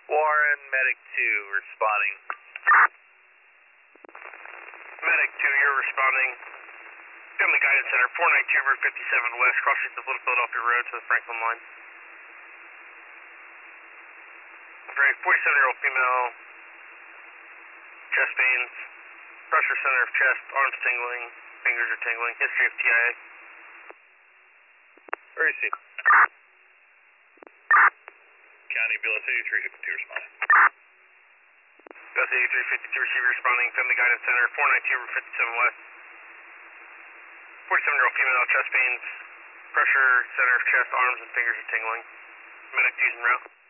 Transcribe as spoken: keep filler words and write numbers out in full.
Warren, Medic two responding. Medic two, you're responding. Family Guidance Center, four ninety-two Route fifty-seven West, cross streets of Little Philadelphia Road to the Franklin line. Great, forty-seven-year-old female, chest pains, pressure center of chest, arms tingling, fingers are tingling, history of T I A. Where is he? County Bill eighty-three fifty-two responding. Bill eighty-three fifty-two receiver responding, Family Guidance Center, four ninety-two Route fifty-seven West. forty-seven-year-old female, chest pains, pressure center of chest, arms and fingers are tingling. Medic two's en route.